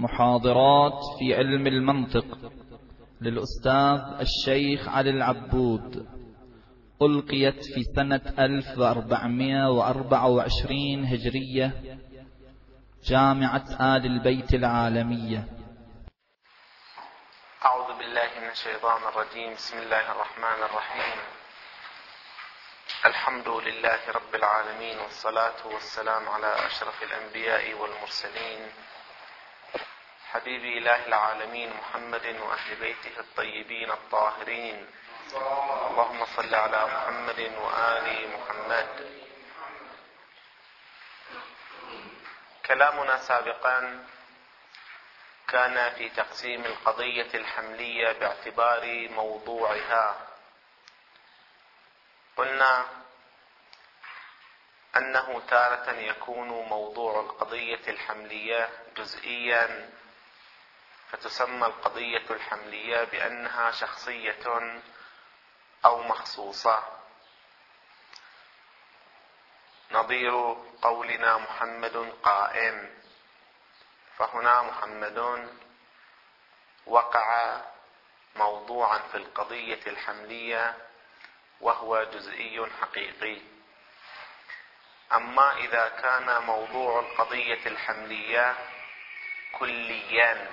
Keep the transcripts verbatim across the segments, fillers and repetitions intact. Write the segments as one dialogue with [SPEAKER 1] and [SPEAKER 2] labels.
[SPEAKER 1] محاضرات في علم المنطق للأستاذ الشيخ علي العبود، ألقيت في سنة ألف وأربعمائة وأربعة وعشرين هجرية، جامعة آل البيت العالمية.
[SPEAKER 2] أعوذ بالله من الشيطان الرجيم. بسم الله الرحمن الرحيم. الحمد لله رب العالمين، والصلاة والسلام على أشرف الأنبياء والمرسلين، حبيب إله العالمين محمد وأهل بيته الطيبين الطاهرين. اللهم صل على محمد وآل محمد. كلامنا سابقا كان في تقسيم القضية الحملية باعتبار موضوعها. قلنا أنه تارة يكون موضوع القضية الحملية جزئيا، فتسمى القضية الحملية بأنها شخصية أو مخصوصة، نظير قولنا محمد قائم، فهنا محمد وقع موضوعا في القضية الحملية وهو جزئي حقيقي. أما إذا كان موضوع القضية الحملية كليا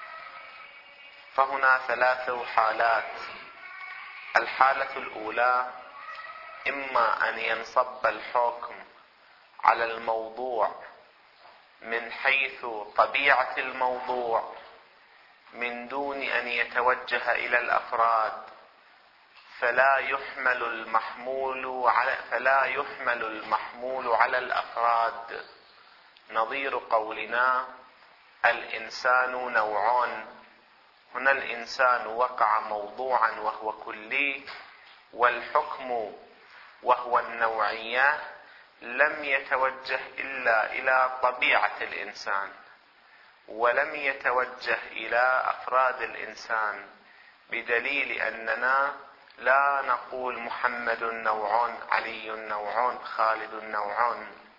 [SPEAKER 2] فهنا ثلاث حالات. الحالة الأولى إما أن ينصب الحكم على الموضوع من حيث طبيعة الموضوع من دون أن يتوجه إلى الأفراد، فلا يحمل المحمول على فلا يحمل المحمول على الأفراد، نظير قولنا الإنسان نوعان. هنا الإنسان وقع موضوعا وهو كلي، والحكم وهو النوعية لم يتوجه إلا إلى طبيعة الإنسان، ولم يتوجه إلى أفراد الإنسان، بدليل أننا لا نقول محمد نوع، علي نوع، خالد نوع.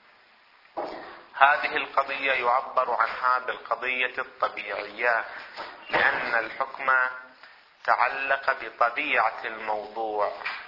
[SPEAKER 2] هذه القضية يعبر عنها بالقضية الطبيعية، لأن الحكم تعلق بطبيعة الموضوع.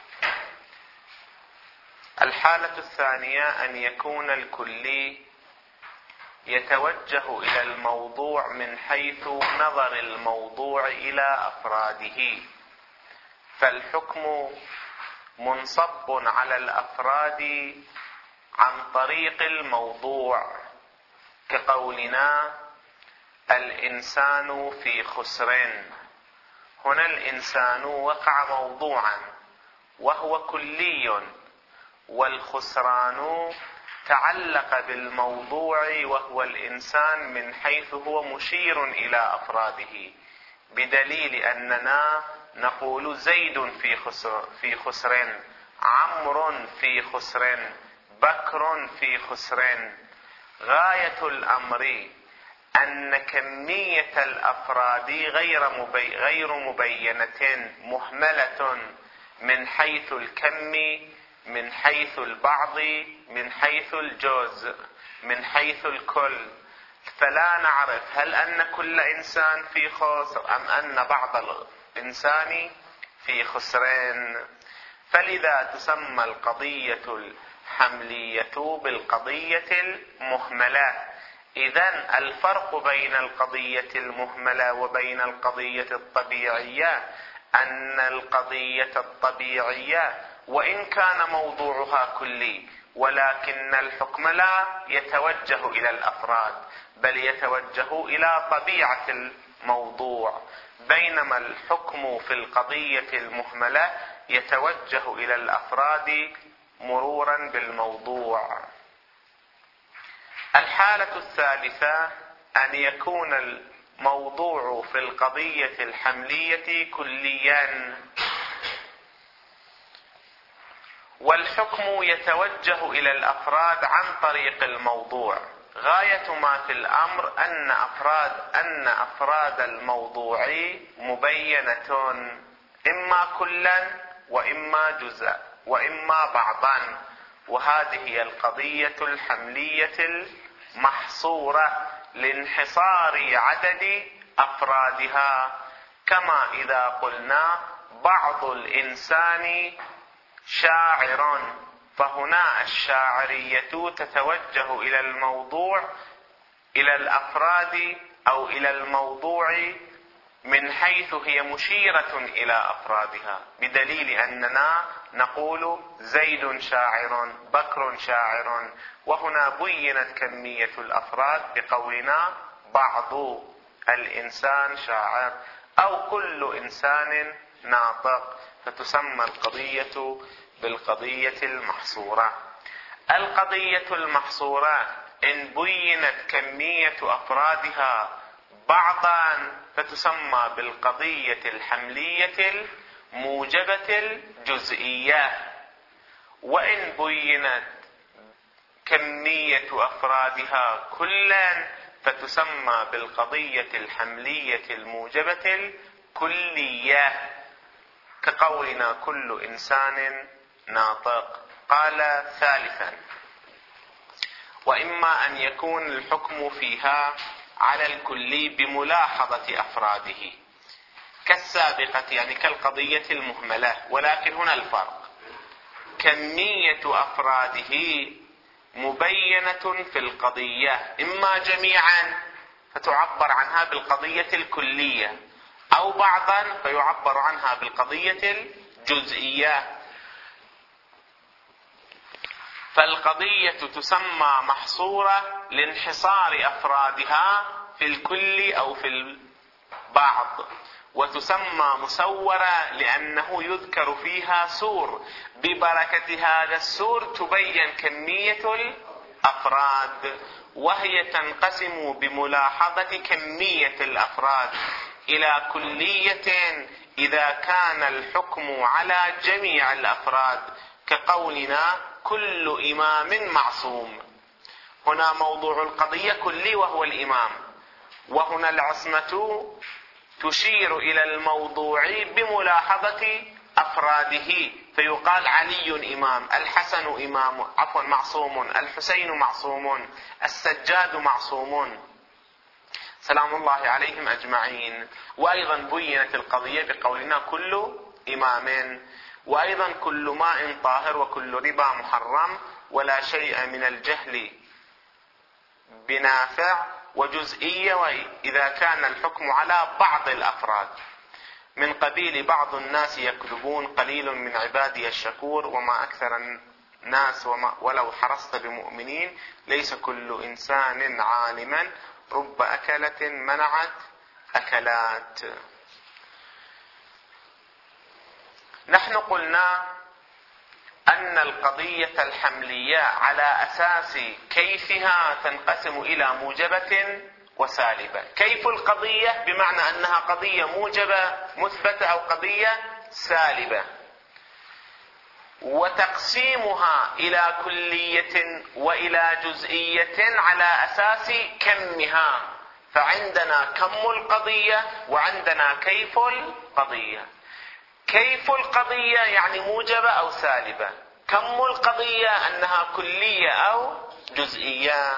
[SPEAKER 2] الحالة الثانية أن يكون الكلي يتوجه إلى الموضوع من حيث نظر الموضوع إلى أفراده، فالحكم منصب على الأفراد عن طريق الموضوع، كقولنا الإنسان في خسر. هنا الإنسان وقع موضوعا وهو كلي، والخسران تعلق بالموضوع وهو الإنسان من حيث هو مشير إلى أفراده، بدليل أننا نقول زيد في خسر في خسر، عمرو في خسر، بكر في خسر. غاية الأمر أن كمية الأفراد غير مبي... غير مبينة، مهملة من حيث الكم، من حيث البعض، من حيث الجزء، من حيث الكل. فلا نعرف هل أن كل إنسان في خسر أم أن بعض الإنسان في خسرين. فلذا تسمى القضية الحملية بالقضية المهملة. إذن الفرق بين القضية المهملة وبين القضية الطبيعية أن القضية الطبيعية وإن كان موضوعها كلي، ولكن الحكم لا يتوجه إلى الأفراد بل يتوجه إلى طبيعة الموضوع، بينما الحكم في القضية المهملة يتوجه إلى الأفراد مرورا بالموضوع. الحالة الثالثة أن يكون الموضوع في القضية الحملية كليا، والحكم يتوجه إلى الأفراد عن طريق الموضوع. غاية ما في الأمر أن أفراد أن أفراد الموضوع مبينة، إما كلا وإما جزء وإما بعضا، وهذه هي القضية الحملية المحصورة لانحصار عدد أفرادها، كما إذا قلنا بعض الإنسان شاعر، فهنا الشاعرية تتوجه إلى الموضوع، إلى الأفراد أو إلى الموضوع من حيث هي مشيرة إلى أفرادها، بدليل أننا نقول زيد شاعر، بكر شاعر، وهنا بينت كمية الأفراد بقولنا بعض الإنسان شاعر أو كل إنسان ناطق، فتسمى القضية بالقضية المحصورة. القضية المحصورة إن بينت كمية أفرادها بعضا فتسمى بالقضية الحملية الموجبة الجزئية، وإن بينت كمية أفرادها كلا فتسمى بالقضية الحملية الموجبة الكلية، كقولنا كل إنسان ناطق. قال ثالثا: وإما أن يكون الحكم فيها على الكلي بملاحظة أفراده كالسابقة، يعني كالقضية المهملة، ولكن هنا الفرق: كمية أفراده مبينة في القضية إما جميعا فتعبر عنها بالقضية الكلية، أو بعضا فيعبر عنها بالقضية الجزئية. فالقضية تسمى محصورة لانحصار أفرادها في الكل أو في البعض، وتسمى مسورة لأنه يذكر فيها سور، ببركة هذا السور تبين كمية الأفراد، وهي تنقسم بملاحظة كمية الأفراد إلى كلية إذا كان الحكم على جميع الأفراد، كقولنا كل إمام معصوم. هنا موضوع القضية كلي وهو الإمام، وهنا العصمة تشير إلى الموضوع بملاحظة أفراده، فيقال علي إمام، الحسن إمام عفوا معصوم، الحسين معصوم، السجاد معصوم سلام الله عليهم أجمعين. وأيضا بينت القضية بقولنا كل إمام، وأيضا كل ماء طاهر وكل ربا محرم ولا شيء من الجهل بنافع، وجزئية وإذا كان الحكم على بعض الأفراد من قبيل بعض الناس يكذبون قليل من عبادي الشكور وما أكثر الناس وما ولو حرصت بمؤمنين ليس كل إنسان عالما رب أكلة منعت أكلات. نحن قلنا أن القضية الحملية على أساس كيفها تنقسم إلى موجبة وسالبة. كيف القضية بمعنى أنها قضية موجبة مثبتة أو قضية سالبة، وتقسيمها إلى كلية وإلى جزئية على أساس كمها، فعندنا كم القضية وعندنا كيف القضية. كيف القضية يعني موجبة أو سالبة، كم القضية أنها كلية أو جزئية.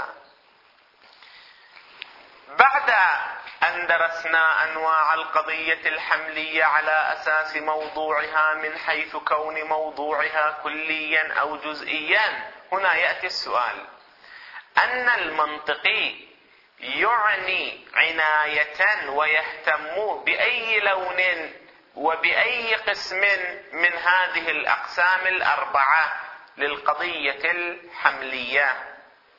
[SPEAKER 2] بعد أن درسنا أنواع القضية الحملية على أساس موضوعها من حيث كون موضوعها كليا أو جزئيا، هنا يأتي السؤال: أن المنطقي يعني عناية ويهتم بأي لون وبأي قسم من هذه الأقسام الأربعة للقضية الحملية؟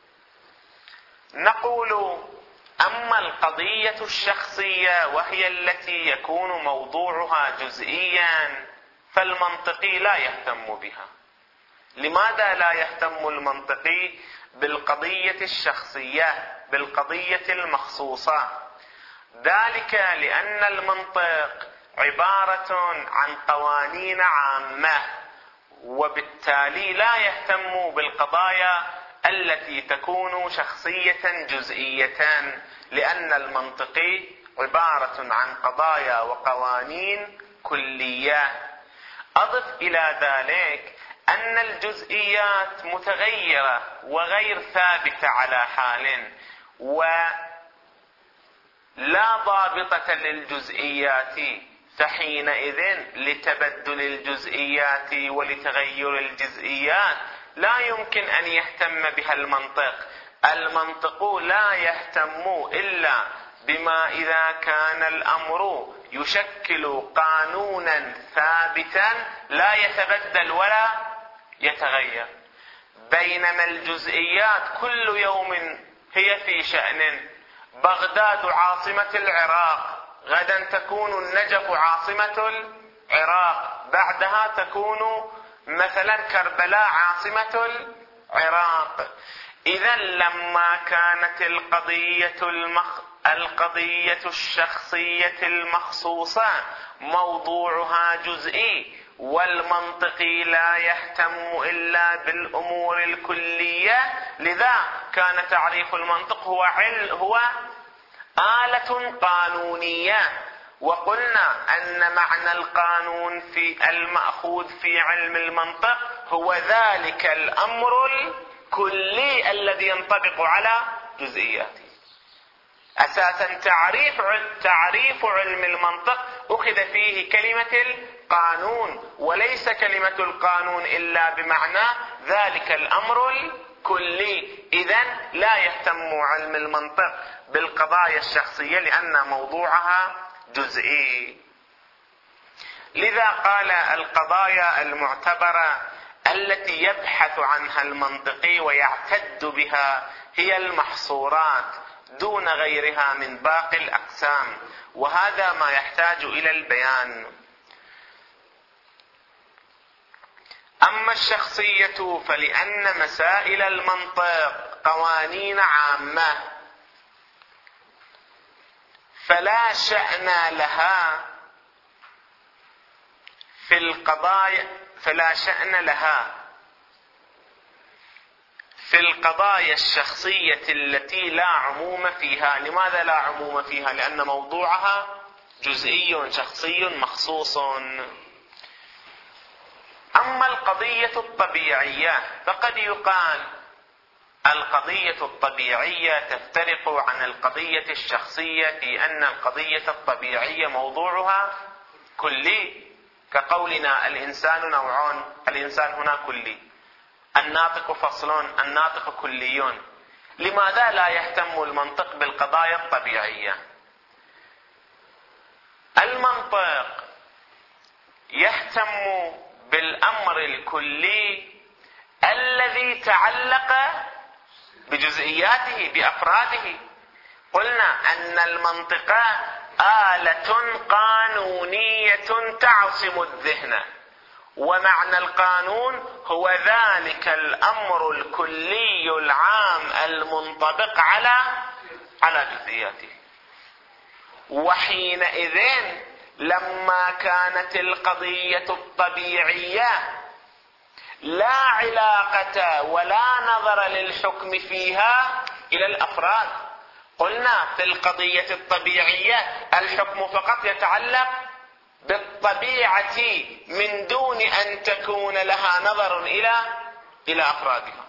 [SPEAKER 2] نقول: أما القضية الشخصية وهي التي يكون موضوعها جزئيا فالمنطقي لا يهتم بها. لماذا لا يهتم المنطقي بالقضية الشخصية، بالقضية المخصوصة؟ ذلك لأن المنطق عبارة عن قوانين عامة، وبالتالي لا يهتم بالقضايا التي تكون شخصية جزئية، لأن المنطقي عبارة عن قضايا وقوانين كلية. أضف إلى ذلك أن الجزئيات متغيرة وغير ثابتة على حال، لا ضابطة للجزئيات، فحينئذ لتبدل الجزئيات ولتغير الجزئيات لا يمكن أن يهتم بها المنطق. المنطق لا يهتم إلا بما إذا كان الأمر يشكل قانونا ثابتا لا يتبدل ولا يتغير، بينما الجزئيات كل يوم هي في شأن. بغداد عاصمة العراق، غدا تكون النجف عاصمة العراق، بعدها تكون مثلا كربلاء عاصمة العراق. إذا لما كانت القضية المخ... القضية الشخصية المخصوصة موضوعها جزئي، والمنطقي لا يهتم إلا بالأمور الكلية، لذا كان تعريف المنطق هو عل هو آلة قانونية. وقلنا أن معنى القانون في المأخوذ في علم المنطق هو ذلك الأمر الكلي الذي ينطبق على جزئياته. أساسا تعريف تعريف علم المنطق أخذ فيه كلمة القانون، وليس كلمة القانون إلا بمعنى ذلك الأمر الكلي. إذن لا يهتم علم المنطق بالقضايا الشخصية لأن موضوعها جزئي. لذا قال القضايا المعتبرة التي يبحث عنها المنطقي ويعتد بها هي المحصورات دون غيرها من باقي الأقسام، وهذا ما يحتاج إلى البيان. أما الشخصية فلأن مسائل المنطق قوانين عامة فلا شأن لها في القضايا فلا شأن لها في القضايا الشخصية التي لا عموم فيها. لماذا لا عموم فيها؟ لأن موضوعها جزئي شخصي مخصوص. أما القضية الطبيعية فقد يقال القضية الطبيعية تفترق عن القضية الشخصية في أن القضية الطبيعية موضوعها كلي، كقولنا الإنسان نوعان، الإنسان هنا كلي، الناطق فصل، الناطق كليون. لماذا لا يهتم المنطق بالقضايا الطبيعية؟ المنطق يهتم بالأمر الكلي الذي تعلق بجزئياته بأفراده. قلنا أن المنطق آلة قانونية تعصم الذهن، ومعنى القانون هو ذلك الأمر الكلي العام المنطبق على على جزئياته. وحينئذ لما كانت القضية الطبيعية لا علاقة ولا نظر للحكم فيها إلى الأفراد، قلنا في القضية الطبيعية الحكم فقط يتعلق بالطبيعة من دون أن تكون لها نظر إلى إلى أفرادها.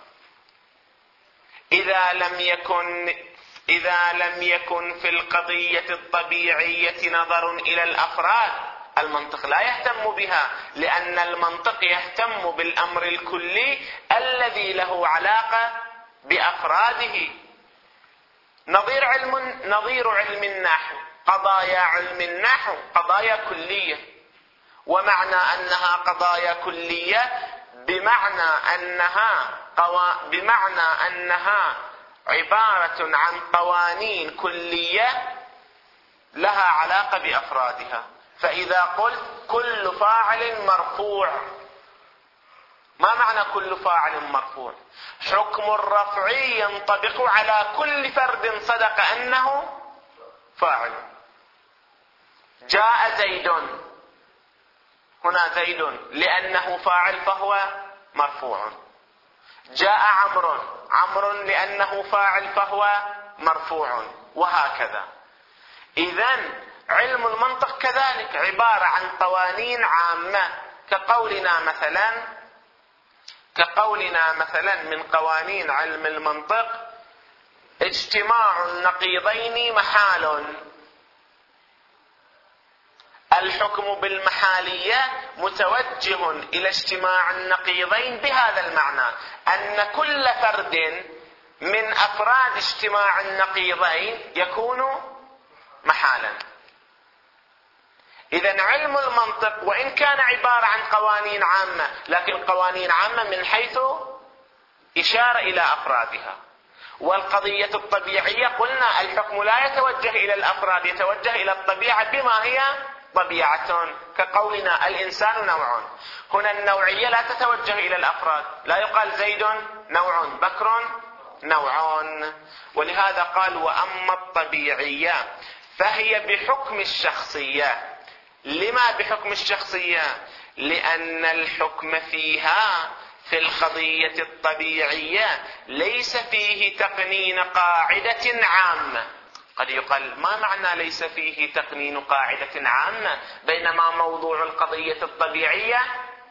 [SPEAKER 2] إذا لم يكن إذا لم يكن في القضية الطبيعية نظر إلى الأفراد المنطق لا يهتم بها، لأن المنطق يهتم بالأمر الكلي الذي له علاقة بأفراده. نظير علم نظير علم النحو، قضايا علم النحو قضايا كلية، ومعنى أنها قضايا كلية بمعنى أنها قوا... بمعنى أنها عبارة عن قوانين كلية لها علاقة بأفرادها. فإذا قلت كل فاعل مرفوع، ما معنى كل فاعل مرفوع؟ حكم الرفع ينطبق على كل فرد صدق أنه فاعل. جاء زيد، هنا زيد لأنه فاعل فهو مرفوع. جاء عمرو، عمرو لأنه فاعل فهو مرفوع، وهكذا. إذن علم المنطق كذلك عبارة عن قوانين عامة، كقولنا مثلا كقولنا مثلا من قوانين علم المنطق اجتماع النقيضين محال. الحكم بالمحالية متوجه إلى اجتماع النقيضين بهذا المعنى، أن كل فرد من أفراد اجتماع النقيضين يكون محالا. إذن علم المنطق وإن كان عبارة عن قوانين عامة، لكن قوانين عامة من حيث إشارة إلى أفرادها. والقضية الطبيعية قلنا الحكم لا يتوجه إلى الأفراد، يتوجه إلى الطبيعة بما هي طبيعة، كقولنا الإنسان نوع. هنا النوعية لا تتوجه إلى الأفراد، لا يقال زيد نوع بكر نوع. ولهذا قال وأما الطبيعية فهي بحكم الشخصية. لما بحكم الشخصية؟ لأن الحكم فيها في القضية الطبيعية ليس فيه تقنين قاعدة عامة. قد يقال ما معنى ليس فيه تقنين قاعدة عامة بينما موضوع القضية الطبيعية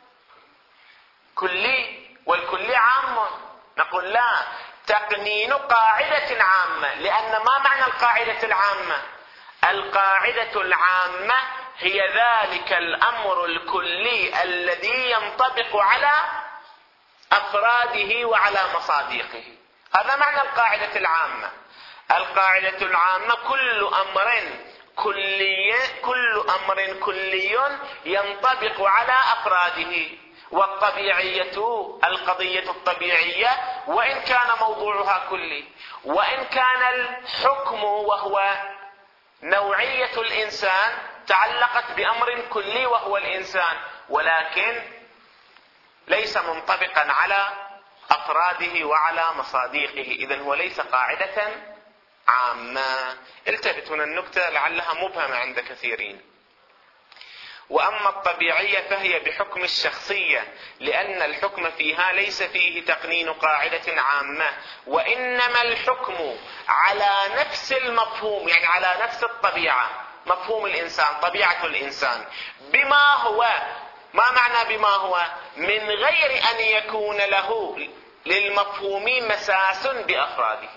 [SPEAKER 2] كلي والكلي عام؟ نقول لا، تقنين قاعدة عامة. لأن ما معنى القاعدة العامة؟ القاعدة العامة هي ذلك الأمر الكلي الذي ينطبق على أفراده وعلى مصادقه. هذا معنى القاعدة العامة. القاعدة العامة كل أمر كلي كل أمر كلي ينطبق على أفراده. والطبيعية القضية الطبيعية وإن كان موضوعها كلي، وإن كان الحكم وهو نوعية الإنسان تعلقت بأمر كلي وهو الإنسان، ولكن ليس منطبقا على أفراده وعلى مصادقه. إذن هو ليس قاعدة عامة. التفت هنا النكتة لعلها مبهمة عند كثيرين. وأما الطبيعية فهي بحكم الشخصية، لأن الحكم فيها ليس فيه تقنين قاعدة عامة، وإنما الحكم على نفس المفهوم، يعني على نفس الطبيعة، مفهوم الإنسان، طبيعة الإنسان، بما هو. ما معنى بما هو؟ من غير أن يكون له للمفهوم مساس بأفراده،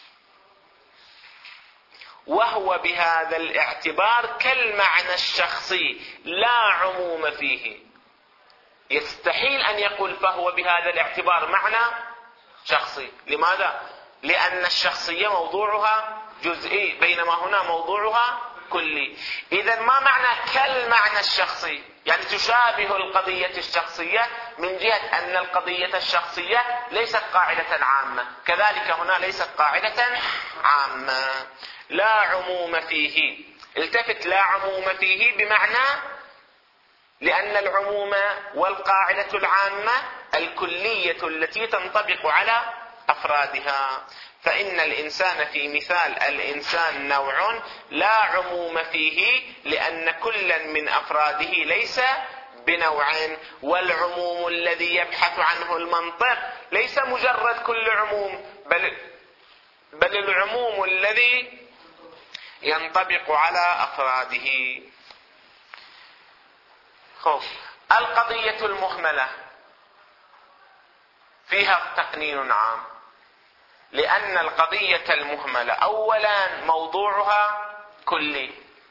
[SPEAKER 2] وهو بهذا الاعتبار كالمعنى الشخصي لا عموم فيه. يستحيل أن يقول فهو بهذا الاعتبار معنى شخصي. لماذا؟ لأن الشخصية موضوعها جزئي، بينما هنا موضوعها كلي. إذن ما معنى كالمعنى الشخصي؟ يعني تشابه القضية الشخصية من جهة أن القضية الشخصية ليست قاعدة عامة، كذلك هنا ليست قاعدة عامة. لا عموم فيه. التفت، لا عموم فيه بمعنى لأن العموم والقاعدة العامة الكلية التي تنطبق على أفرادها. فإن الإنسان في مثال الإنسان نوع لا عموم فيه، لأن كلا من أفراده ليس بنوع. والعموم الذي يبحث عنه المنطق ليس مجرد كل عموم، بل, بل العموم الذي ينطبق على أفراده. خوف. القضية المهملة فيها تقنين عام، لأن القضية المهملة أولا موضوعها كلي،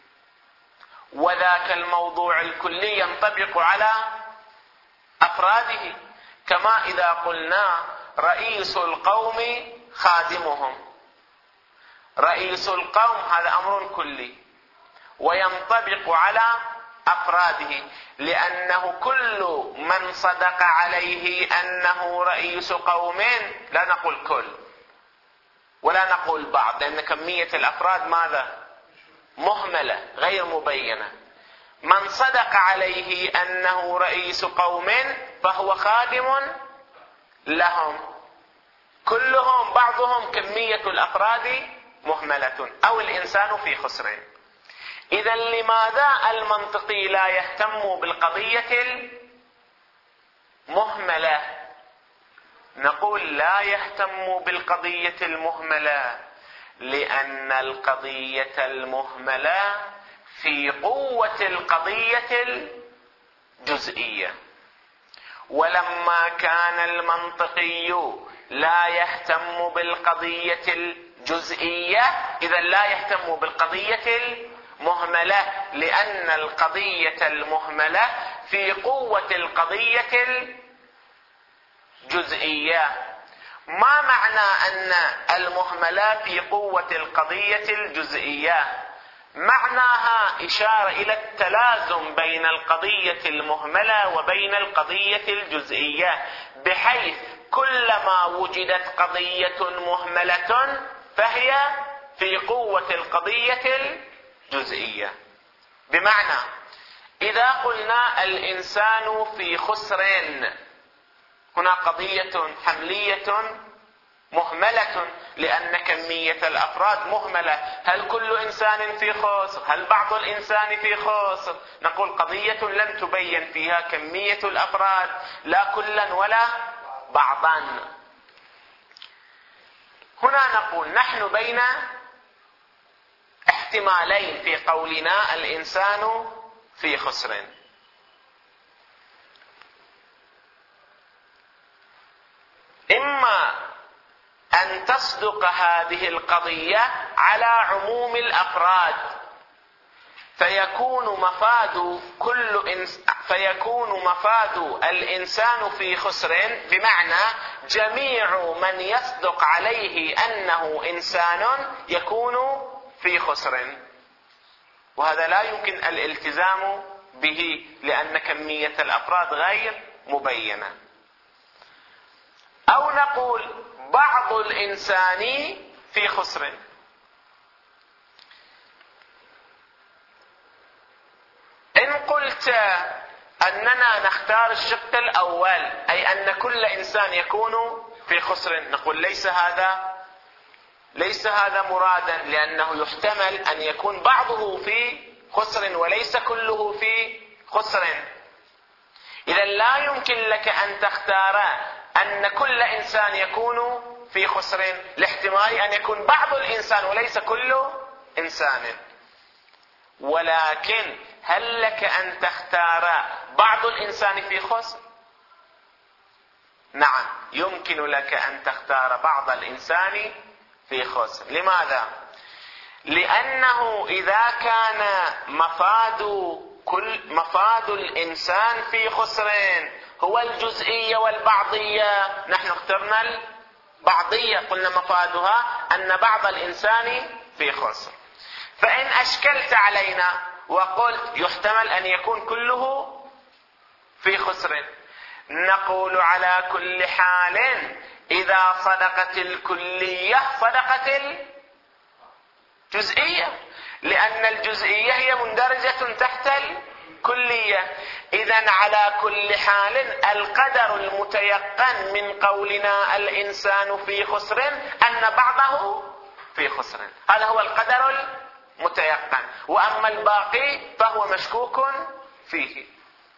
[SPEAKER 2] وذاك الموضوع الكلي ينطبق على أفراده. كما إذا قلنا رئيس القوم خادمهم، رئيس القوم هذا أمر كلي وينطبق على أفراده، لأنه كل من صدق عليه أنه رئيس قوم، لا نقول كل ولا نقول بعض، لأن كمية الأفراد ماذا؟ مهملة غير مبينة. من صدق عليه أنه رئيس قوم فهو خادم لهم، كلهم بعضهم كمية الأفراد مهملة، أو الإنسان في خسر. إذا لماذا المنطقي لا يهتم بالقضية المهملة؟ نقول لا يهتم بالقضية المهملة لأن القضية المهملة في قوة القضية الجزئية. ولما كان المنطقي لا يهتم بالقضية الجزئية، إذا لا يهتم بالقضية مهملة لأن القضية المهملة في قوة القضية الجزئية. ما معنى أن المهملة في قوة القضية الجزئية؟ معناها إشارة إلى التلازم بين القضية المهملة وبين القضية الجزئية، بحيث كلما وجدت قضية مهملة فهي في قوة القضية الجزئية. بمعنى إذا قلنا الإنسان في خسر، هنا قضية حملية مهملة لأن كمية الأفراد مهملة. هل كل إنسان في خسر؟ هل بعض الإنسان في خسر؟ نقول قضية لم تبين فيها كمية الأفراد، لا كلا ولا بعضا. هنا نقول نحن بين احتمالين في قولنا الإنسان في خسر. إما أن تصدق هذه القضية على عموم الأفراد فيكون مفاد كل إنس... فيكون مفاد الإنسان في خسر، بمعنى جميع من يصدق عليه أنه إنسان يكون في خسر، وهذا لا يمكن الالتزام به لأن كمية الأفراد غير مبينة. أو نقول بعض الإنسان في خسر. إن قلت أننا نختار الشق الأول، أي أن كل إنسان يكون في خسر، نقول ليس هذا ليس هذا مرادا، لأنه يحتمل أن يكون بعضه في خسر وليس كله في خسر. إذا لا يمكن لك أن تختار أن كل إنسان يكون في خسر، لاحتمال أن يكون بعض الإنسان وليس كل إنسان. ولكن هل لك أن تختار بعض الإنسان في خسر؟ نعم، يمكن لك أن تختار بعض الإنسان في خسر. لماذا؟ لأنه إذا كان مفاد كل مفاد الإنسان في خسر هو الجزئية والبعضية، نحن اخترنا البعضية، قلنا مفادها أن بعض الإنسان في خسر. فإن أشكلت علينا وقلت يحتمل أن يكون كله في خسر، نقول على كل حال إذا صدقت الكلية صدقت الجزئية، لأن الجزئية هي مندرجة تحت الكلية. إذن على كل حال القدر المتيقن من قولنا الإنسان في خسر أن بعضه في خسر، هذا هو القدر المتيقن، وأما الباقي فهو مشكوك فيه.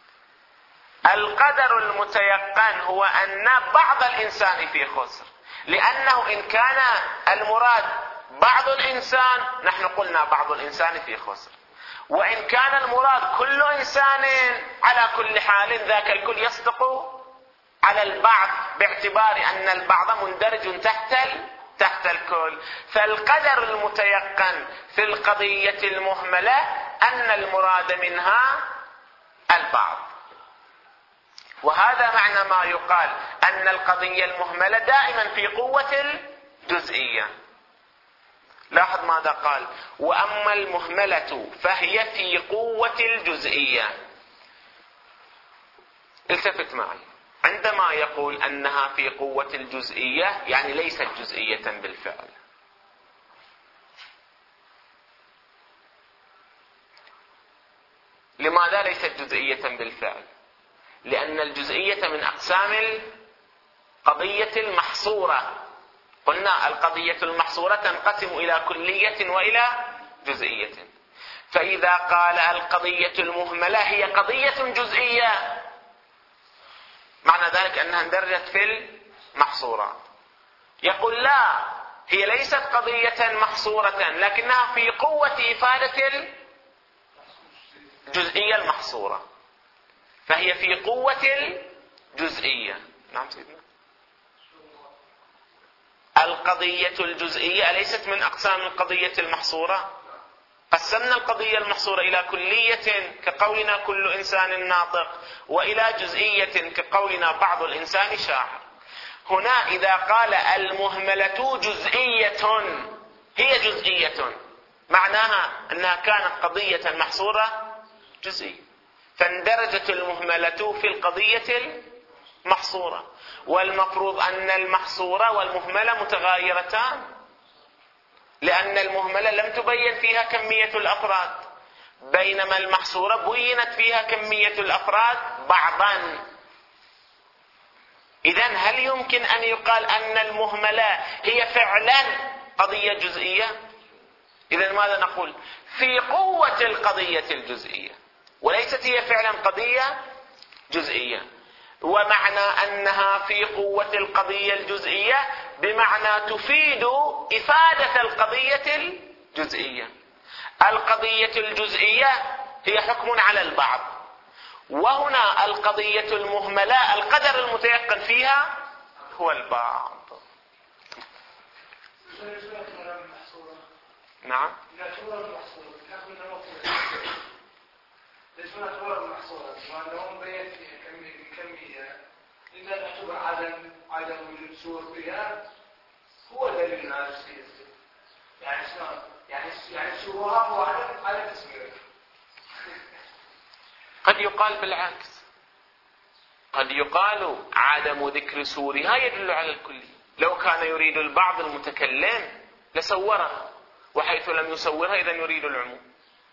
[SPEAKER 2] القدر المتيقن هو أن بعض الإنسان في خسر، لأنه إن كان المراد بعض الإنسان نحن قلنا بعض الإنسان في خسر، وإن كان المراد كل إنسان على كل حال ذاك الكل يصدق على البعض، باعتبار أن البعض مندرج تحت تحت الكل. فالقدر المتيقن في القضية المهملة أن المراد منها البعض، وهذا معنى ما يقال أن القضية المهملة دائما في قوة الجزئية. لاحظ ماذا قال: وأما المهملة فهي في قوة الجزئية. التفت معي، عندما يقول أنها في قوة الجزئية يعني ليست جزئية بالفعل. لماذا ليست جزئية بالفعل؟ لأن الجزئية من أقسام القضية المحصورة. قلنا القضية المحصورة تنقسم إلى كلية وإلى جزئية، فإذا قال القضية المهملة هي قضية جزئية معنى ذلك أنها اندرجت في المحصورات. يقول لا، هي ليست قضية محصورة لكنها في قوة إفادة الجزئية المحصورة، فهي في قوة الجزئية. نعم سيدنا. القضية الجزئية أليست من أقسام القضية المحصورة؟ قسمنا القضية المحصورة إلى كلية كقولنا كل إنسان ناطق، وإلى جزئية كقولنا بعض الإنسان شاعر. هنا إذا قال المهملة جزئية، هي جزئية معناها أنها كانت قضية محصورة جزئية، فاندرجت المهملة في القضية المحصورة، والمفروض أن المحصورة والمهملة متغايرتان، لأن المهملة لم تبين فيها كمية الأفراد، بينما المحصورة بينت فيها كمية الأفراد بعضا. إذن هل يمكن أن يقال أن المهملة هي فعلا قضية جزئية؟ إذن ماذا نقول؟ في قوة القضية الجزئية، وليست هي فعلا قضية جزئية. ومعنى أنها في قوة القضية الجزئية بمعنى تفيد إفادة القضية الجزئية. القضية الجزئية هي حكم على البعض، وهنا القضية المهملة القدر المتيقن فيها هو البعض. نعم.
[SPEAKER 3] ليش ما نعتبر المحصورة؟ ما لهم بيت فيها كمية كمية، إذا نعتبر عدم عدم وجود سور فيها هو دليل على السير. يعني شلون؟ يعني يعني سورها هو عدم عدم تسوير.
[SPEAKER 2] قد يقال بالعكس، قد يقال عدم ذكر سورها يدل على الكلية. لو كان يريد البعض المتكلم لسورها، وحيث لم يسورها إذا يريد العموم،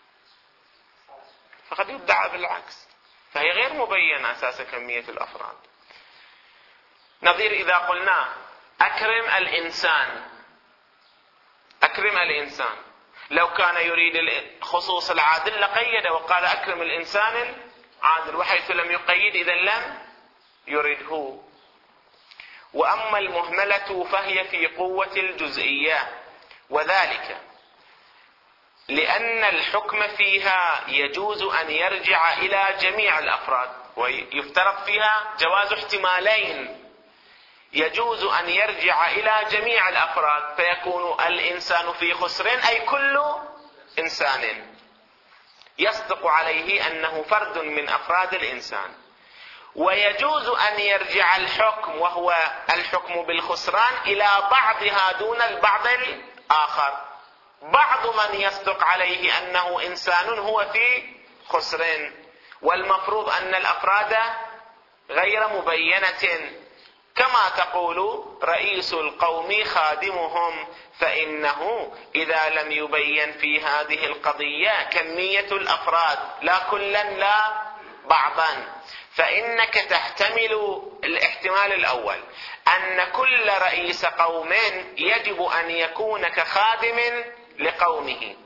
[SPEAKER 2] فقد يدعى بالعكس، فهي غير مبينة أساس كمية الأفراد. نظير إذا قلنا أكرم الإنسان، أكرم الإنسان، لو كان يريد خصوص العادل لقيد وقال أكرم الإنسان العادل، وحيث لم يقيد إذا لم يرده. وأما المهملة فهي في قوة الجزئية، وذلك لأن الحكم فيها يجوز أن يرجع إلى جميع الأفراد، ويفترض فيها جواز احتمالين، يجوز أن يرجع إلى جميع الأفراد، فيكون الإنسان في خسر أي كل إنسان يصدق عليه أنه فرد من أفراد الإنسان. ويجوز أن يرجع الحكم وهو الحكم بالخسران إلى بعضها دون البعض الآخر، بعض من يصدق عليه أنه إنسان هو في خسر، والمفروض أن الأفراد غير مبينة، كما تقول رئيس القوم خادمهم، فإنه إذا لم يبين في هذه القضية كمية الأفراد لا كلا لا بعضا، فإنك تحتمل الاحتمال الأول أن كل رئيس قوم يجب أن يكون كخادم لقومه،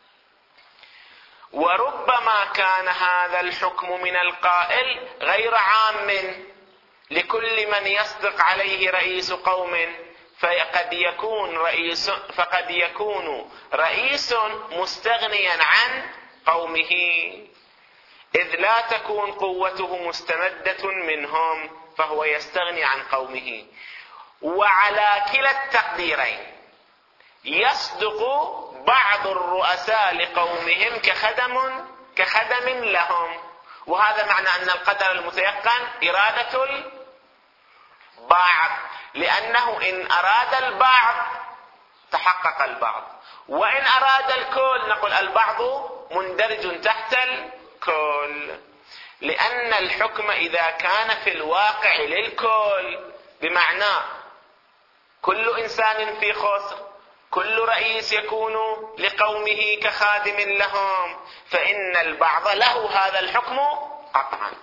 [SPEAKER 2] وربما كان هذا الحكم من القائل غير عام لكل من يصدق عليه رئيس قوم، فقد يكون رئيس فقد يكون رئيس مستغنيا عن قومه، إذ لا تكون قوته مستمدة منهم فهو يستغني عن قومه. وعلى كلا التقديرين يصدق بعض الرؤساء لقومهم كخدم كخدم لهم، وهذا معنى أن القدر المتيقن إرادة البعض، لأنه إن أراد البعض تحقق البعض، وإن أراد الكل نقول البعض مندرج تحت الكل، لأن الحكم إذا كان في الواقع للكل بمعنى كل إنسان في خسر، كل رئيس يكون لقومه كخادم لهم، فإن البعض له هذا الحكم قطعا.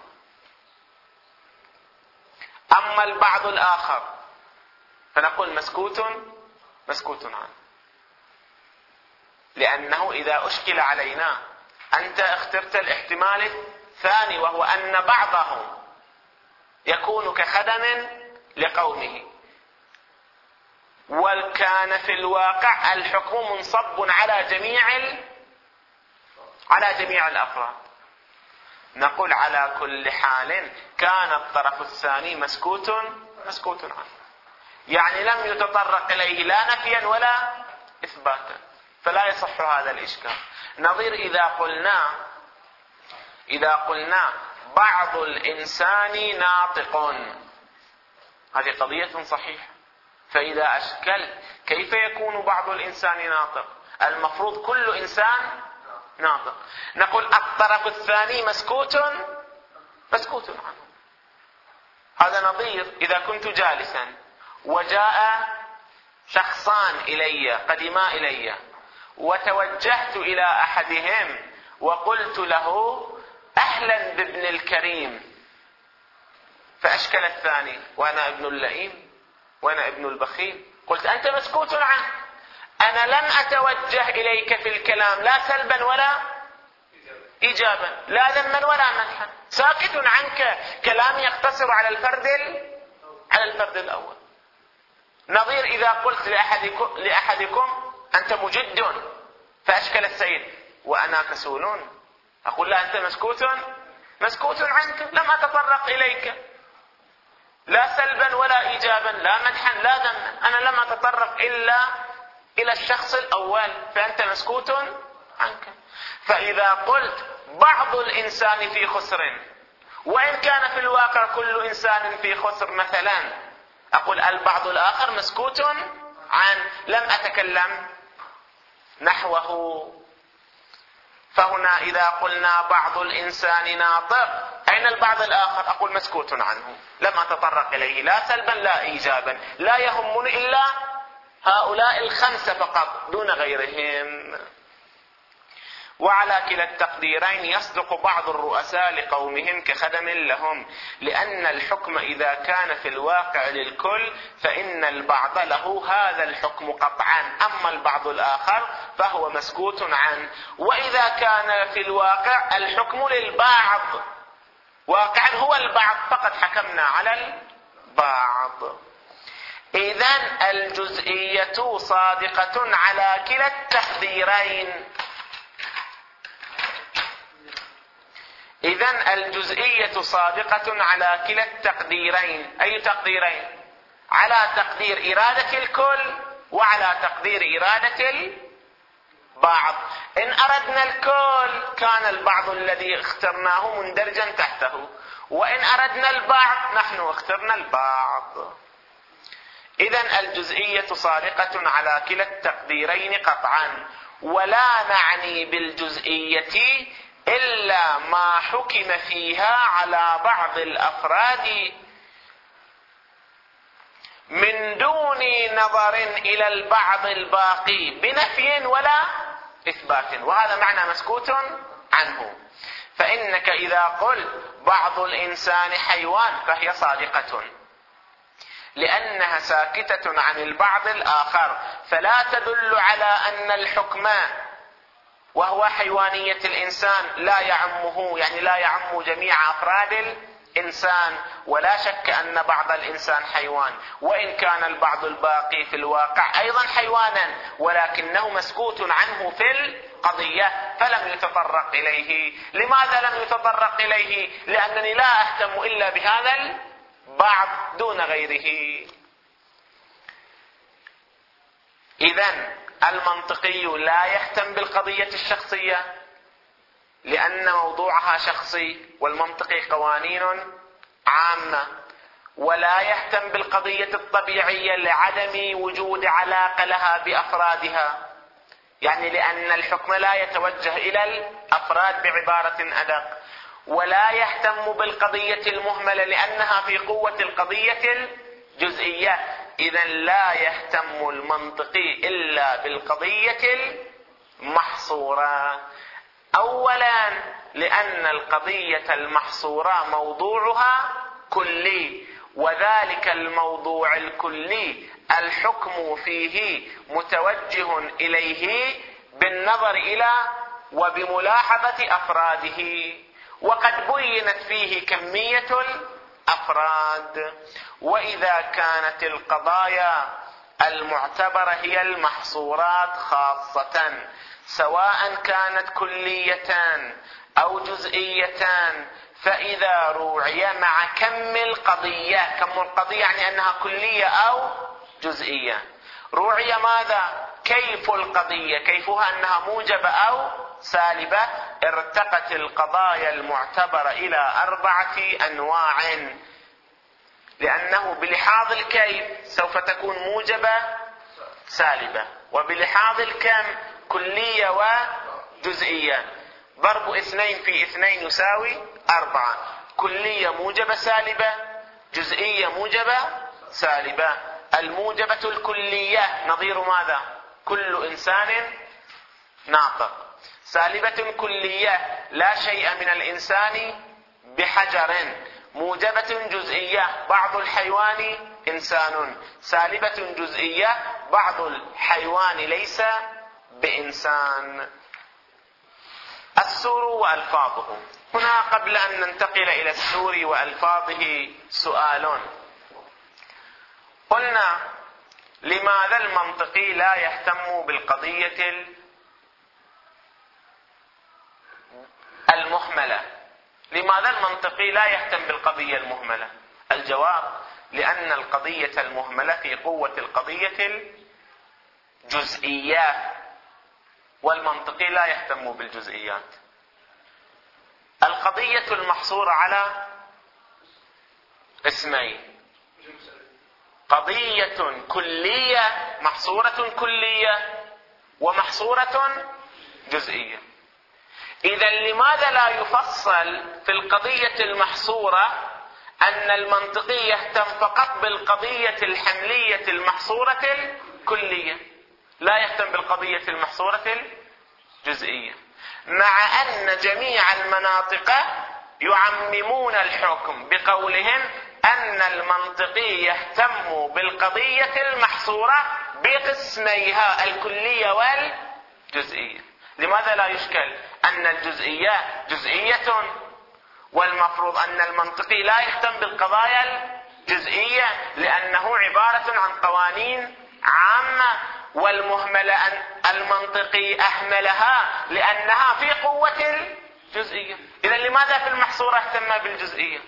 [SPEAKER 2] أما البعض الآخر فنقول مسكوت مسكوت عنه، لأنه إذا أشكل علينا أنت اخترت الاحتمال الثاني وهو أن بعضهم يكون كخدم لقومه، وكان في الواقع الحكم منصب على جميع ال... على جميع الأفراد، نقول على كل حال كان الطرف الثاني مسكوت مسكوت عنه، يعني لم يتطرق إليه لا نفيا ولا إثباتا، فلا يصح هذا الإشكال. نظير إذا قلنا إذا قلنا بعض الإنسان ناطق، هذه قضية صحيحة. فإذا أشكل كيف يكون بعض الإنسان ناطق؟ المفروض كل إنسان ناطق. نقول الطرف الثاني مسكوت مسكوت عنه. هذا نظير إذا كنت جالسا وجاء شخصان إلي قدما إلي وتوجهت إلى أحدهم وقلت له أهلا بابن الكريم، فأشكل الثاني وأنا ابن اللئيم وأنا ابن البخيل، قلت أنت مسكوت عنه. أنا لم أتوجه إليك في الكلام لا سلبا ولا إيجابا، لا ذما ولا مدحا، ساكت عنك. كلامي يقتصر على الفرد على الفرد الأول. نظير إذا قلت لأحدكم, لأحدكم أنت مجد، فأشكل السيد وأنا كسول، أقول لا أنت مسكوت مسكوت عنك، لم أتطرق إليك لا سلبا ولا إيجابا، لا مدحا لا ذما، أنا لم أتطرق إلا إلى الشخص الأول، فأنت مسكوت عنك. فإذا قلت بعض الإنسان في خسر، وإن كان في الواقع كل إنسان في خسر مثلا، أقول البعض الآخر مسكوت عن، لم أتكلم نحوه. فهنا إذا قلنا بعض الإنسان ناطق، أين البعض الآخر؟ أقول مسكوت عنه، لم أتطرق إليه لا سلبا لا إيجابا، لا يهمني إلا هؤلاء الخمسة فقط دون غيرهم. وعلى كلا التقديرين يصدق بعض الرؤساء لقومهم كخدم لهم، لأن الحكم إذا كان في الواقع للكل فإن البعض له هذا الحكم قطعا، أما البعض الآخر فهو مسكوت عنه. وإذا كان في الواقع الحكم للبعض، واقعا هو البعض فقد حكمنا على البعض. إذن الجزئية صادقة على كلا التقديرين. إذن الجزئية صادقة على كلا التقديرين. أي تقديرين؟ على تقدير إرادة الكل وعلى تقدير إرادة البعض. إن أردنا الكل كان البعض الذي اخترناه مندرجا تحته، وإن أردنا البعض نحن اخترنا البعض. إذن الجزئية صادقة على كلا التقديرين قطعا، ولا نعني بالجزئية إلا ما حكم فيها على بعض الأفراد من دون نظر إلى البعض الباقي بنفي ولا إثبات، وهذا معنى مسكوت عنه. فإنك إذا قلت بعض الإنسان حيوان فهي صادقة، لأنها ساكتة عن البعض الآخر، فلا تدل على أن الحكم وهو حيوانية الإنسان لا يعمه، يعني لا يعم جميع أفراد الإنسان. ولا شك أن بعض الإنسان حيوان، وإن كان البعض الباقي في الواقع أيضا حيوانا، ولكنه مسكوت عنه في القضية فلم يتطرق إليه. لماذا لم يتطرق إليه؟ لأنني لا أهتم إلا بهذا البعض دون غيره. إذن المنطقي لا يهتم بالقضية الشخصية لأن موضوعها شخصي، والمنطقي قوانين عامة. ولا يهتم بالقضية الطبيعية لعدم وجود علاقة لها بأفرادها، يعني لأن الحكم لا يتوجه إلى الأفراد بعبارة أدق. ولا يهتم بالقضية المهملة لأنها في قوة القضية الجزئية. إذن لا يهتم المنطقي إلا بالقضية المحصورة. أولا لأن القضية المحصورة موضوعها كلي، وذلك الموضوع الكلي الحكم فيه متوجه إليه بالنظر إلى وبملاحظة أفراده، وقد بينت فيه كمية الأفراد. وإذا كانت القضايا المعتبرة هي المحصورات خاصة، سواء كانت كلية أو جزئية، فإذا روعي مع كم القضية، كم القضية يعني أنها كلية أو جزئية، روعي ماذا؟ كيف القضية، كيفها أنها موجبة أو سالبة. ارتقت القضايا المعتبرة إلى أربعة أنواع، لأنه بلحاظ الكيف سوف تكون موجبة سالبة، وبلحاظ الكم كلية وجزئية. ضرب اثنين في اثنين يساوي أربعة، كلية موجبة سالبة، جزئية موجبة سالبة. الموجبة الكلية نظير ماذا؟ كل إنسان ناطق. سالبة كلية لا شيء من الإنسان بحجر. موجبة جزئية بعض الحيوان إنسان. سالبة جزئية بعض الحيوان ليس بإنسان. السور وألفاظه. هنا قبل أن ننتقل إلى السور وألفاظه سؤال. قلنا لماذا المنطقي لا يهتم بالقضية المهملة؟ لماذا المنطقي لا يهتم بالقضية المهملة؟ الجواب: لأن القضية المهملة في قوة القضية الجزئية، والمنطقي لا يهتم بالجزئيات. القضية المحصورة على اسمين: قضية كلية محصورة كلية، ومحصورة جزئية. إذا لماذا لا يفصل في القضية المحصورة أن المنطقي يهتم فقط بالقضية الحملية المحصورة الكلية، لا يهتم بالقضية المحصورة الجزئية، مع أن جميع المناطق يعممون الحكم بقولهم أن المنطقي يهتم بالقضية المحصورة بقسميها الكلية والجزئية. لماذا لا يشكل أن الجزئية جزئية، والمفروض أن المنطقي لا يهتم بالقضايا الجزئية لأنه عبارة عن قوانين عامة، والمهملة المنطقي أهملها لأنها في قوة الجزئية. إذا لماذا في المحصورة اهتم بالجزئية؟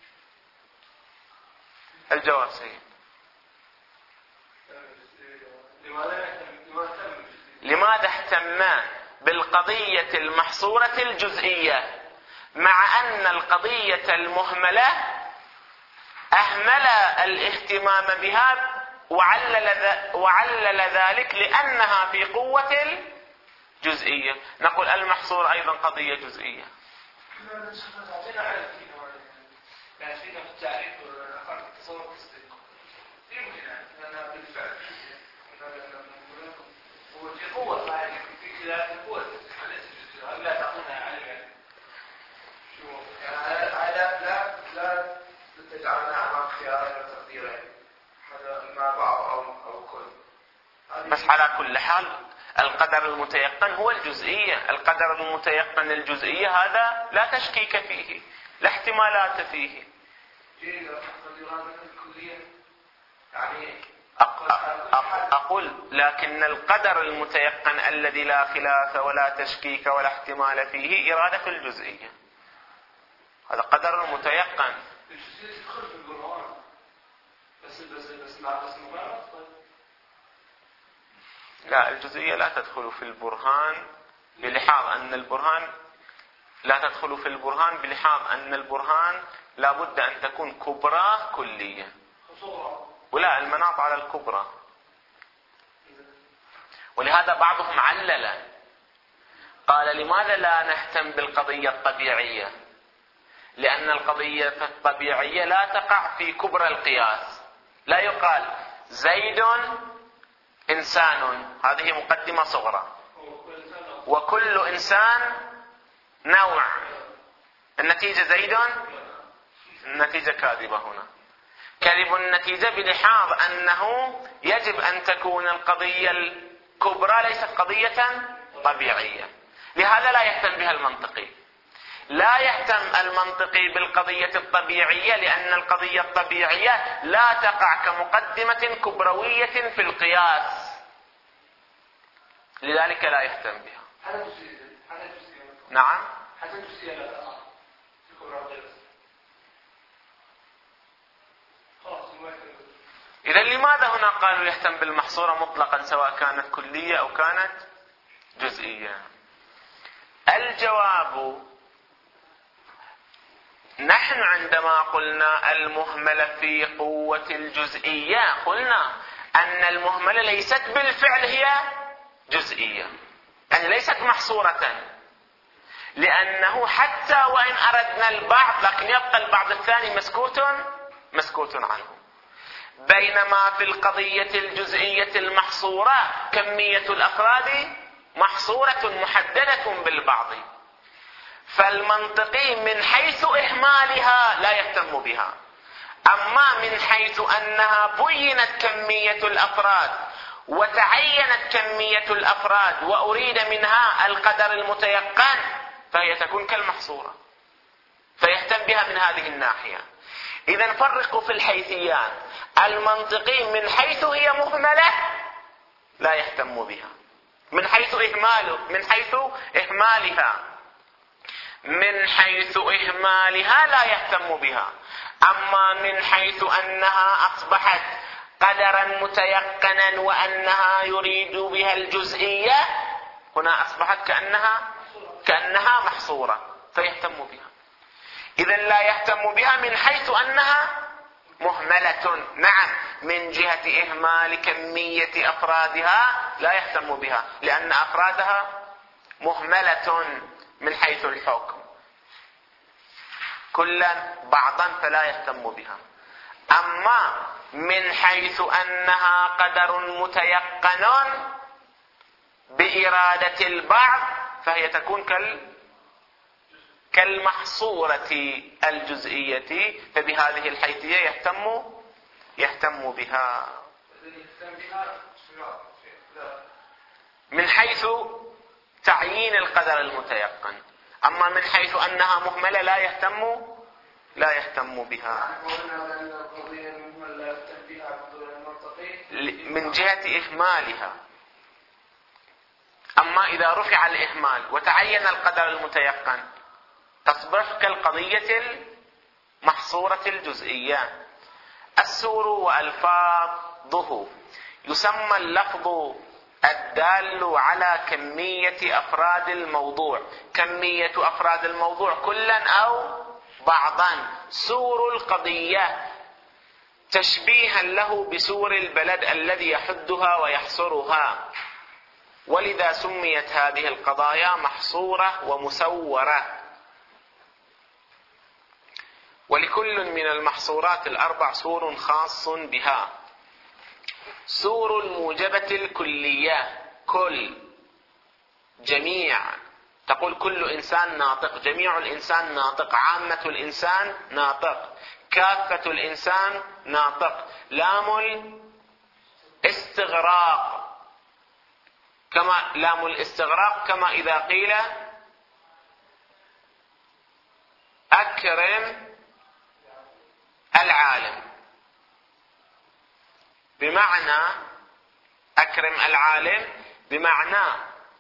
[SPEAKER 2] الجواب سيد. لماذا اهتم بالقضية المحصورة الجزئية مع أن القضية المهملة أهمل الاهتمام بها، وعلل, وعلل ذلك لأنها في قوة الجزئية؟ نقول المحصور أيضا قضية جزئية. بس على كل حال القدر المتيقن هو الجزئية. القدر المتيقن الجزئية هذا لا تشكيك فيه، لا احتمالات فيه. أقول لكن القدر المتيقن الذي لا خلاف ولا تشكيك ولا احتمال فيه إرادة الجزئية. هذا قدر المتيقن. لا، الجزئية لا تدخل في البرهان بلحاظ أن البرهان لا تدخل في البرهان بلحاظ أن البرهان لا بد أن تكون كبرى كلية، ولا المناط على الكبرى. ولهذا بعضهم علل قال: لماذا لا نهتم بالقضية الطبيعية؟ لأن القضية الطبيعية لا تقع في كبرى القياس. لا يقال زيد إنسان، هذه مقدمة صغرى، وكل إنسان نوع، النتيجة زيد، النتيجة كاذبة. هنا كذب النتيجة بلحاظ أنه يجب أن تكون القضية الكبرى ليست قضية طبيعية. لهذا لا يهتم بها المنطقي. لا يهتم المنطقي بالقضية الطبيعية لأن القضية الطبيعية لا تقع كمقدمة كبروية في القياس، لذلك لا يهتم بها. نعم. إذا لماذا هنا قالوا يهتم بالمحصورة مطلقا سواء كانت كلية أو كانت جزئية؟ الجواب: نحن عندما قلنا المهملة في قوة الجزئية قلنا أن المهملة ليست بالفعل هي جزئية، يعني ليست محصورة، لأنه حتى وإن أردنا البعض لكن يبقى البعض الثاني مسكوت مسكوت عنه. بينما في القضية الجزئية المحصورة كمية الأفراد محصورة محددة بالبعض، فالمنطقي من حيث إهمالها لا يهتم بها. أما من حيث أنها بينت كمية الأفراد وتعينت كمية الأفراد وأريد منها القدر المتيقن فهي تكون كالمحصورة، فيهتم بها من هذه الناحية. إذا فرقوا في الحيثيات. المنطقي من حيث هي مهملة لا يهتم بها، من حيث إهماله من حيث إهمالها من حيث إهمالها لا يهتم بها. أما من حيث أنها أصبحت قدرا متيقنا وأنها يريد بها الجزئية هنا أصبحت كأنها كأنها محصورة فيهتم بها. إذن لا يهتم بها من حيث أنها مهملة. نعم، من جهة إهمال كمية أفرادها لا يهتم بها لأن أفرادها مهملة من حيث الحكم، كلا بعضا فلا يهتم بها. أما من حيث أنها قدر متيقن بإرادة البعض فهي تكون كال كالمحصورة الجزئية، فبهذه الحيثية يهتم يهتم بها من حيث تعيين القدر المتيقن. أما من حيث أنها مهملة لا يهتم لا يهتم بها من جهة إهمالها. أما إذا رفع الإهمال وتعين القدر المتيقن تصبح كالقضية المحصورة الجزئية. السور وألفاظه: يسمى اللفظ الدال على كمية أفراد الموضوع. كمية أفراد الموضوع كلا أو بعضا. سور القضية تشبيها له بسور البلد الذي يحدها ويحصرها، ولذا سميت هذه القضايا محصورة ومسورة. ولكل من المحصورات الأربع سور خاص بها. سور الموجبة الكلية: كل، جميع، تقول كل إنسان ناطق، جميع الإنسان ناطق، عامة الإنسان ناطق، كافة الإنسان ناطق. لام الاستغراق كما لام الاستغراق كما إذا قيل أكرم العالم، بمعنى أكرم العالم بمعنى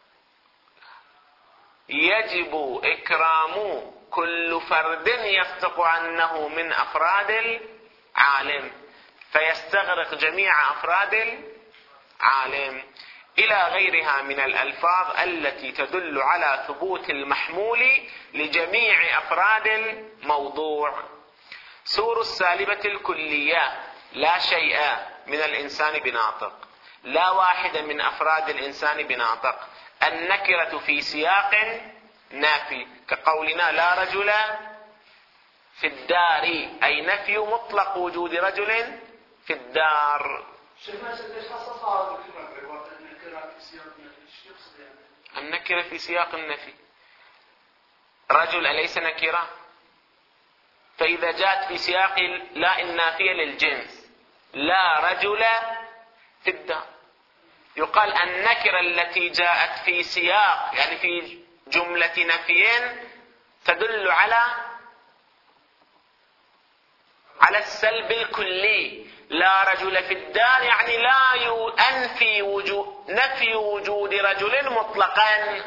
[SPEAKER 2] يجب إكرام كل فرد يصدق عنه من أفراد العالم، فيستغرق جميع أفراد العالم، إلى غيرها من الألفاظ التي تدل على ثبوت المحمول لجميع أفراد الموضوع. سور السالبة الكلية: لا شيء من الإنسان بناطق، لا واحد من أفراد الإنسان بناطق. النكرة في سياق نافي، كقولنا لا رجل في الدار، أي نفي مطلق وجود رجل في الدار. النكرة في سياق النفي، رجل أليس نكرة؟ فإذا جاءت في سياق لا النافية للجنس لا رجل في الدار، يقال النكرة التي جاءت في سياق يعني في جملة نفي تدل على على السلب الكلي. لا رجل في الدار يعني لا ينفي وجود نفي وجود رجل مطلقا،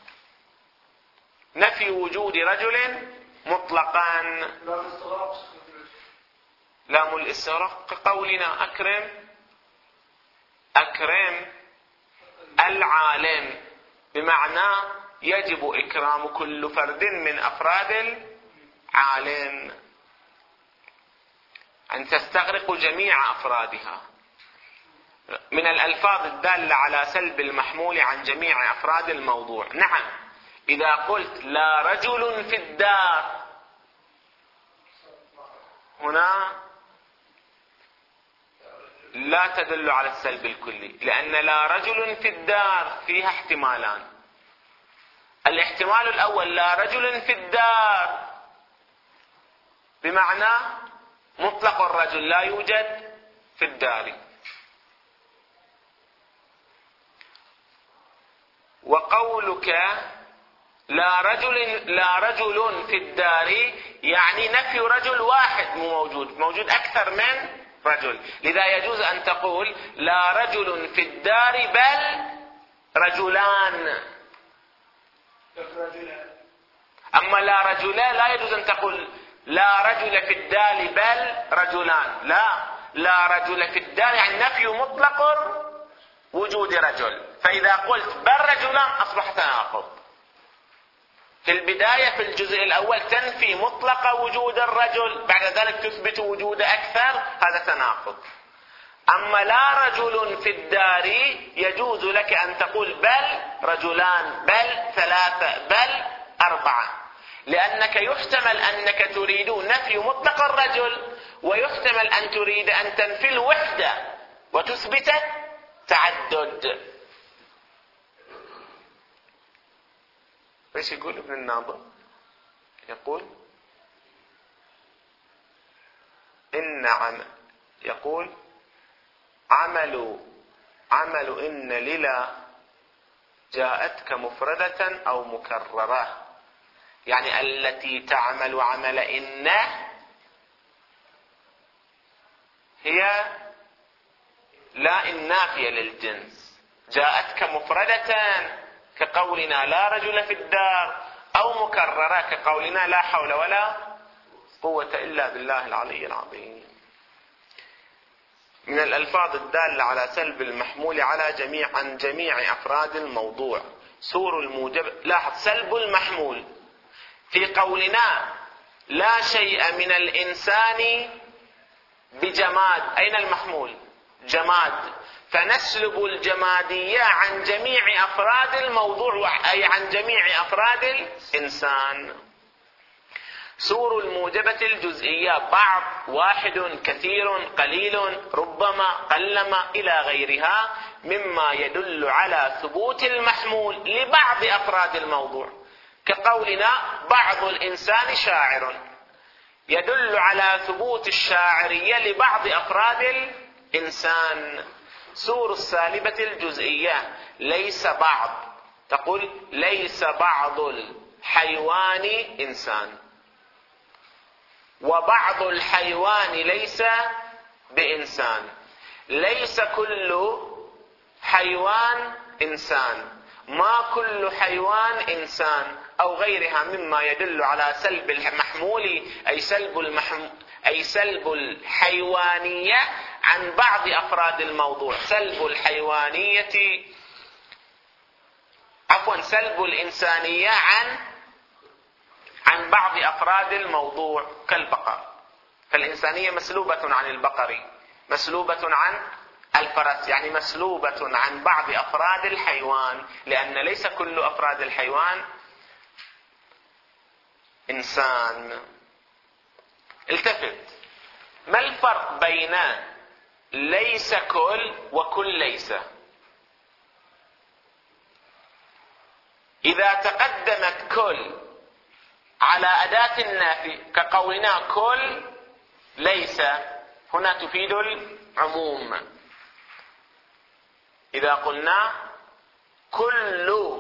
[SPEAKER 2] نفي وجود رجل مطلقا. لام الاستغراق كقولنا أكرم أكرم العالم، بمعنى يجب إكرام كل فرد من أفراد العالم، أن تستغرق جميع أفرادها. من الألفاظ الدالة على سلب المحمول عن جميع أفراد الموضوع. نعم، إذا قلت لا رجل في الدار، هنا لا تدل على السلب الكلي، لأن لا رجل في الدار فيها احتمالان. الاحتمال الأول لا رجل في الدار بمعنى مطلق الرجل لا يوجد في الدار، وقولك لا رجل لا رجل في الدار يعني نفي رجل واحد مو موجود، موجود أكثر من رجل، لذا يجوز أن تقول لا رجل في الدار بل رجلان. أما لا رجلان لا يجوز أن تقول لا رجل في الدار بل رجلان، لا، لا رجل في الدار يعني نفي مطلق وجود رجل، فإذا قلت بل رجلان أصبح تناقض. في البداية في الجزء الأول تنفي مطلق وجود الرجل، بعد ذلك تثبت وجود أكثر، هذا تناقض. أما لا رجل في الدار يجوز لك أن تقول بل رجلان، بل ثلاثة، بل أربعة، لأنك يحتمل أنك تريد نفي مطلق الرجل، ويحتمل أن تريد أن تنفي الوحدة وتثبت تعدد. ايش يقول ابن الناظم؟ يقول إن عم يقول عمل عمل إن للا جاءتك مفردة أو مكررة، يعني التي تعمل عمل إن هي لا النافية للجنس، جاءتك مفردة كقولنا لا رجل في الدار، أو مكررة كقولنا لا حول ولا قوة إلا بالله العلي العظيم. من الألفاظ الدالة على سلب المحمول على جميع عن جميع أفراد الموضوع سور الموجب. لاحظ سلب المحمول في قولنا لا شيء من الإنسان بجماد، أين المحمول؟ جماد، فنسلب الجمادية عن جميع أفراد الموضوع، أي عن جميع أفراد الإنسان. سور الموجبة الجزئية بعض، واحد، كثير، قليل، ربما، قلما إلى غيرها مما يدل على ثبوت المحمول لبعض أفراد الموضوع، كقولنا بعض الإنسان شاعر، يدل على ثبوت الشاعرية لبعض أفراد الإنسان. سور السالبة الجزئية ليس بعض، تقول ليس بعض الحيوان إنسان، وبعض الحيوان ليس بإنسان، ليس كل حيوان إنسان، ما كل حيوان إنسان، أو غيرها مما يدل على سلب المحمول، أي سلب المحمول أي سلب الحيوانية عن بعض أفراد الموضوع، سلب الحيوانية عفوا سلب الإنسانية عن عن بعض أفراد الموضوع كالبقر، فالإنسانية مسلوبة عن البقر، مسلوبة عن الفرس، يعني مسلوبة عن بعض أفراد الحيوان، لأن ليس كل أفراد الحيوان إنسان. التفت، ما الفرق بين ليس كل وكل ليس؟ إذا تقدمت كل على أداة النافي كقولنا كل ليس، هنا تفيد العموم. إذا قلنا كل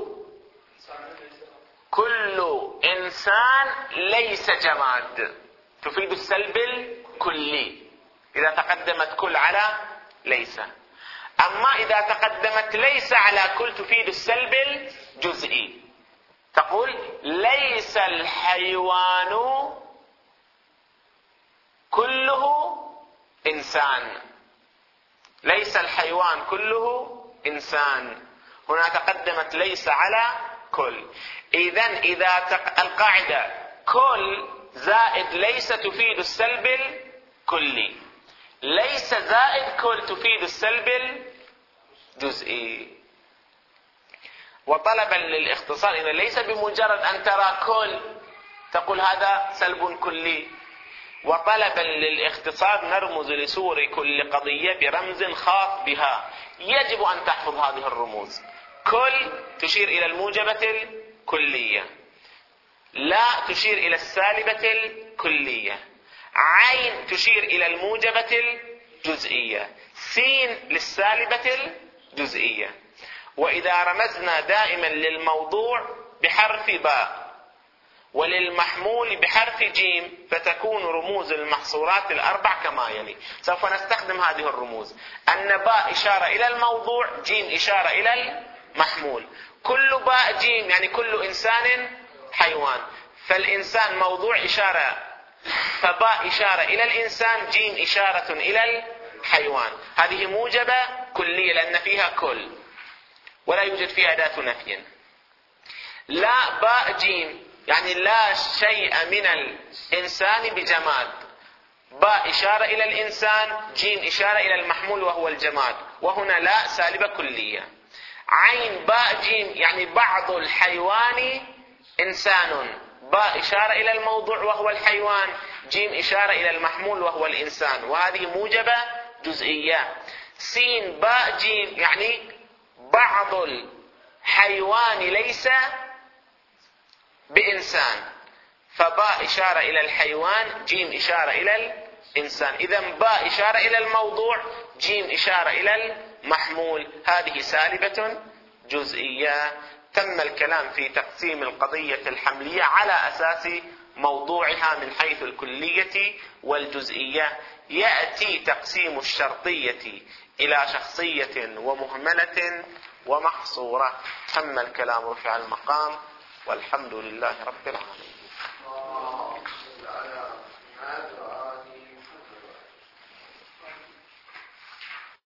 [SPEAKER 2] كل إنسان ليس جماد، تفيد السلب الكلي إذا تقدمت كل على ليس. أما إذا تقدمت ليس على كل تفيد السلب الجزئي، تقول ليس الحيوان كله إنسان، ليس الحيوان كله إنسان. هنا تقدمت ليس على كل. إذن إذا تق... القاعدة كل زائد ليس تفيد السلب الكلي، ليس زائد كل تفيد السلب الجزئي. وطلبا للاختصار، إذا ليس بمجرد أن ترى كل تقول هذا سلب كلي، وطلبا للاختصار نرمز لصور كل قضية برمز خاص بها. يجب أن تحفظ هذه الرموز. كل تشير إلى الموجبة الكلية، لا تشير إلى السالبة الكلية، عين تشير إلى الموجبة الجزئية، سين للسالبة الجزئية. وإذا رمزنا دائما للموضوع بحرف باء وللمحمول بحرف جيم فتكون رموز المحصورات الأربع كما يلي. سوف نستخدم هذه الرموز. أن باء إشارة إلى الموضوع، جيم إشارة إلى المحمول. كل باء جيم يعني كل إنسان حيوان، فالإنسان موضوع إشارة، فباء إشارة إلى الإنسان، جيم إشارة إلى الحيوان. هذه موجبة كلية لأن فيها كل ولا يوجد فيها أداة نفي. لا باء جيم يعني لا شيء من الإنسان بجماد، باء إشارة إلى الإنسان، جيم إشارة إلى المحمول وهو الجماد، وهنا لا سالبة كلية. عين باء جيم يعني بعض الحيوان إنسان، باء إشارة إلى الموضوع وهو الحيوان، جيم إشارة إلى المحمول وهو الإنسان، وهذه موجبة جزئية. سين باء جيم يعني بعض الحيوان ليس بإنسان، فباء إشارة إلى الحيوان، جيم إشارة إلى الإنسان. إذن باء إشارة إلى الموضوع، جيم إشارة إلى المحمول، هذه سالبة جزئية. تم الكلام في تقسيم القضية الحملية على أساس موضوعها من حيث الكلية والجزئية. يأتي تقسيم الشرطية إلى شخصية ومهملة ومحصورة. تم الكلام، رفع المقام، والحمد لله رب العالمين.